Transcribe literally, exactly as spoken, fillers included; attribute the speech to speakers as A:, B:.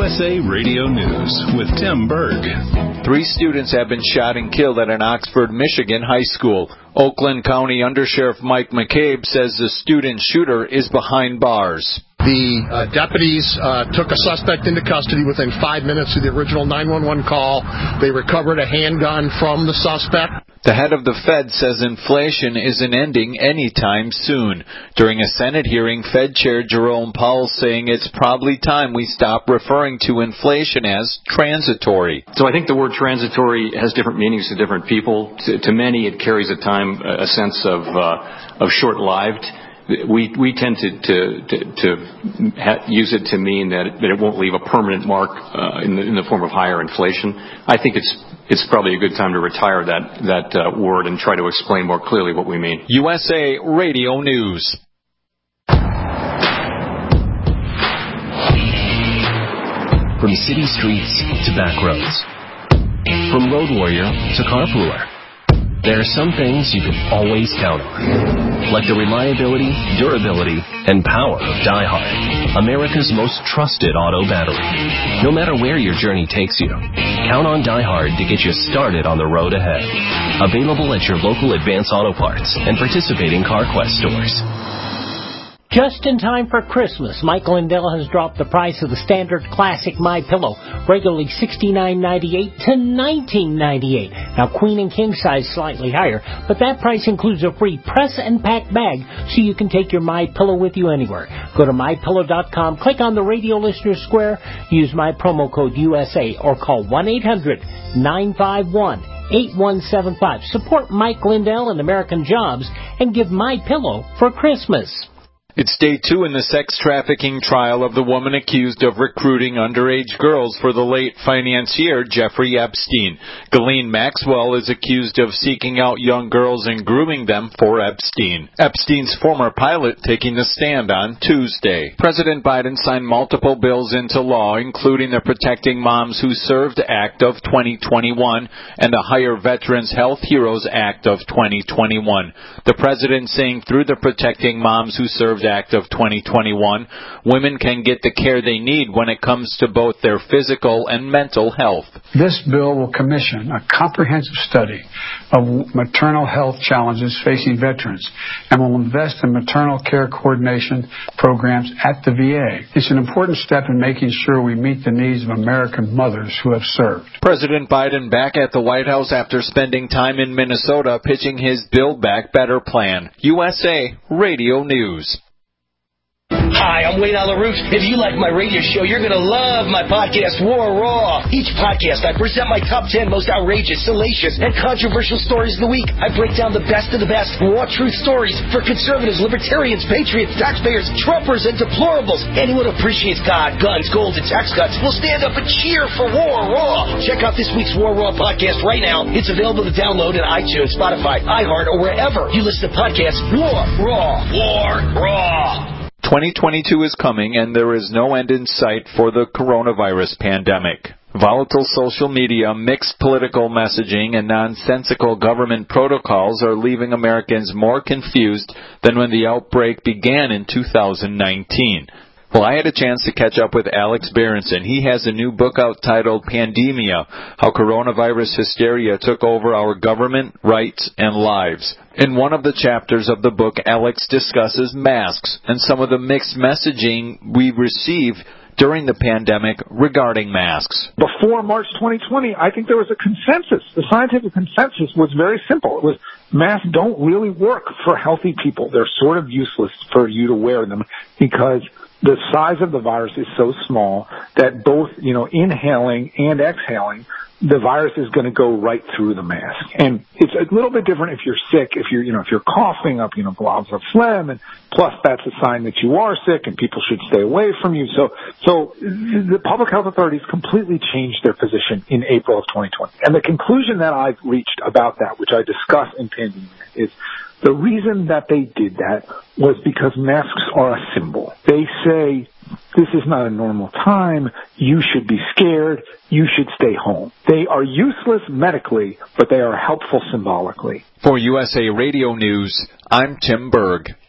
A: S A Radio News with Tim Berg.
B: Three students have been shot and killed at an Oxford, Michigan high school. Oakland County Undersheriff Mike McCabe says the student shooter is behind bars.
C: The uh, deputies uh, took a suspect into custody within five minutes of the original nine one one call. They recovered a handgun from the suspect.
B: The head of the Fed says inflation isn't ending anytime soon. During a Senate hearing, Fed Chair Jerome Powell saying it's probably time we stop referring to inflation as transitory.
D: So I think the word transitory has different meanings to different people. To, to many, it carries a time, a sense of uh, of short-lived. We we tend to to to, to ha- use it to mean that it, that it won't leave a permanent mark uh, in the in the form of higher inflation. I think it's it's probably a good time to retire that that uh, word and try to explain more clearly what we mean.
B: U S A Radio News.
E: From city streets to back roads, from road warrior to carpooler, there are some things you can always count on, like the reliability, durability, and power of DieHard, America's most trusted auto battery. No matter where your journey takes you, count on DieHard to get you started on the road ahead. Available at your local Advance Auto Parts and participating CarQuest stores.
F: Just in time for Christmas, Mike Lindell has dropped the price of the standard classic MyPillow, regularly sixty-nine ninety-eight to nineteen ninety-eight. Now, queen and king size slightly higher, but that price includes a free press and pack bag, so you can take your MyPillow with you anywhere. Go to my pillow dot com, click on the radio listener square, use my promo code U S A, or call one eight hundred nine five one eight one seven five. Support Mike Lindell and American Jobs, and give MyPillow for Christmas.
B: It's day two in the sex trafficking trial of the woman accused of recruiting underage girls for the late financier Jeffrey Epstein. Ghislaine Maxwell is accused of seeking out young girls and grooming them for Epstein. Epstein's former pilot taking the stand on Tuesday. President Biden signed multiple bills into law, including the Protecting Moms Who Served Act of twenty twenty-one and the Hire Veterans Health Heroes Act of twenty twenty-one. The president saying through the Protecting Moms Who Served Act of twenty twenty-one, women can get the care they need when it comes to both their physical and mental health.
G: This bill will commission a comprehensive study of maternal health challenges facing veterans and will invest in maternal care coordination programs at the V A. It's an important step in making sure we meet the needs of American mothers who have served.
B: President Biden back at the White House after spending time in Minnesota pitching his Build Back Better plan. U S A Radio News.
H: Hi, I'm Wayne on the Roof. If you like my radio show, you're going to love my podcast, War Raw. Each podcast, I present my top ten most outrageous, salacious, and controversial stories of the week. I break down the best of the best raw truth stories for conservatives, libertarians, patriots, taxpayers, Trumpers, and deplorables. Anyone who appreciates God, guns, gold, and tax cuts will stand up and cheer for War Raw. Check out this week's War Raw podcast right now. It's available to download on iTunes, Spotify, iHeart, or wherever you listen to podcasts. War Raw. War Raw.
B: twenty twenty-two is coming, and there is no end in sight for the coronavirus pandemic. Volatile social media, mixed political messaging, and nonsensical government protocols are leaving Americans more confused than when the outbreak began in two thousand nineteen. Well, I had a chance to catch up with Alex Berenson. He has a new book out titled Pandemia, How Coronavirus Hysteria Took Over Our Government, Rights, and Lives. In one of the chapters of the book, Alex discusses masks and some of the mixed messaging we receive during the pandemic regarding masks.
I: Before March twenty twenty, I think there was a consensus. The scientific consensus was very simple. It was masks don't really work for healthy people. They're sort of useless for you to wear them because the size of the virus is so small that both, you know, inhaling and exhaling, the virus is going to go right through the mask. And it's a little bit different if you're sick, if you're, you know, if you're coughing up, you know, globs of phlegm, and plus that's a sign that you are sick and people should stay away from you. So, so the public health authorities completely changed their position in April of twenty twenty. And the conclusion that I've reached about that, which I discuss in Pandemia, is the reason that they did that was because masks are a symbol. They say, this is not a normal time. You should be scared. You should stay home. They are useless medically, but they are helpful symbolically.
B: For U S A Radio News, I'm Tim Berg.